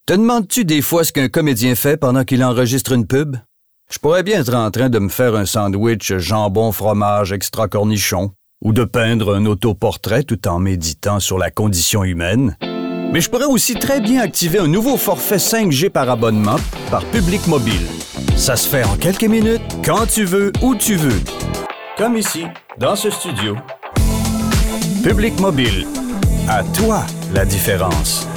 Te demandes-tu des fois ce qu'un comédien fait pendant qu'il enregistre une pub? Je pourrais bien être en train de me faire un sandwich jambon fromage extra cornichon ou de peindre un autoportrait tout en méditant sur la condition humaine. Mais je pourrais aussi très bien activer un nouveau forfait 5G par abonnement par Public Mobile. Ça se fait en quelques minutes, quand tu veux, où tu veux. Comme ici, dans ce studio. Public Mobile. À toi la différence.